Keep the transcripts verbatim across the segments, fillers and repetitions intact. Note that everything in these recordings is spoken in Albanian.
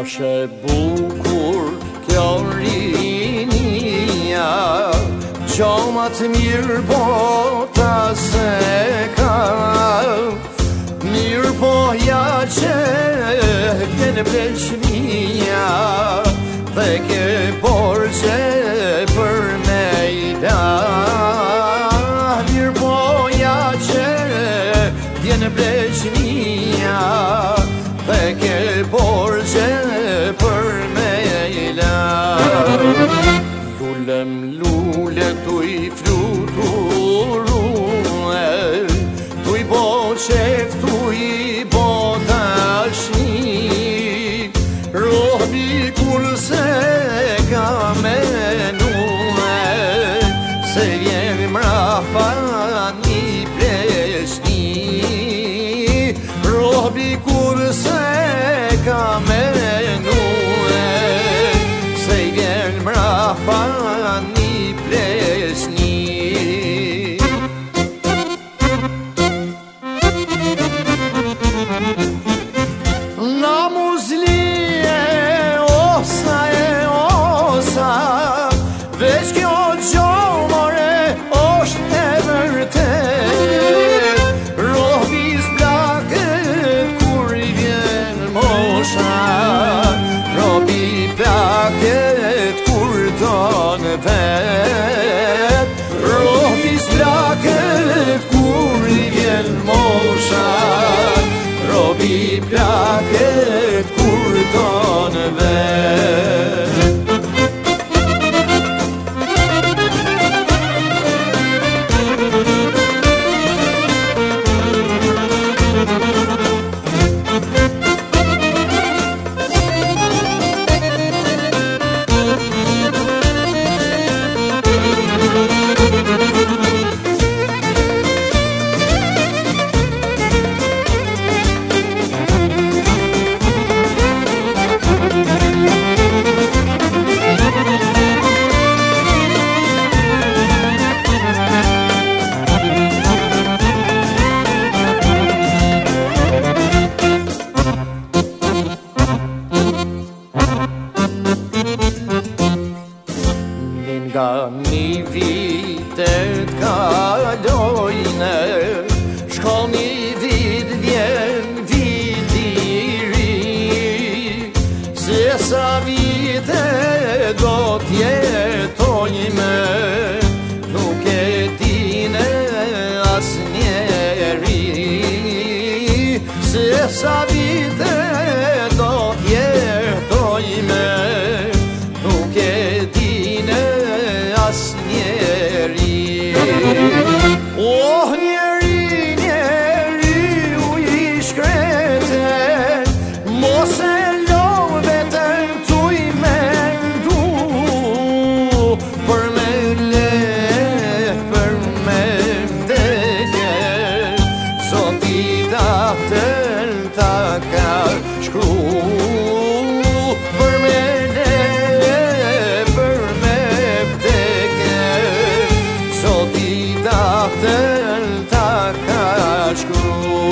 Oshe bukur kjo rinia, qamat mirë po ta se ka. Mirë po ja që kënë pleqnia, dhe ke borgje për me i da. Mirë po ja që kënë pleqnia, dhe ke borgje për me i da. Lullem lule tuj fluturue, tuj bo qef tuj bo tashni. Robi kur se ka menue, se vjen mrapa një pleshni. Robi kur se ka menue, se vjen mrapa një pleshni. Na muzlije osa e osa, veç kjo gjomore është e vërtet. Robi s'plaket kur i vjen mosha, robi plaket kur ton vet. Robi s'plaket kur i vjen mosha, robi plaket kur ton vet. Nga një vitet kalojnë, shko një vit vjen viti ri. Se sa vite do t'jetojme, nuk e dine as njeri. Se sa vite do t'jetojme, nuk e dine as njeri. Oh, njeri, njeri u i shkreten, mos e lo vetën t'u i mendu. Për me le, për me vdekje, sot i datën ta ka shkru. Për me le, për me vdekje, sot i datën ta ka shkru.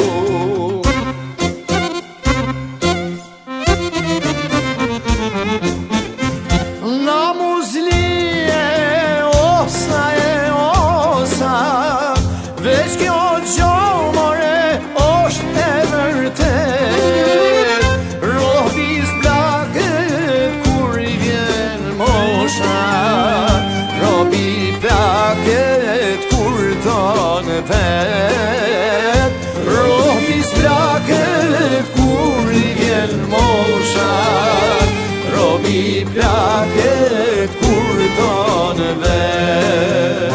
Na muzlije osa e osa, veç kjo gjomore është e vërtet. Robi s'plaket kur i vjen mosha, robi plaket kur ton vet. Robi s'plaket kur i vjen mosha, robi plaket kur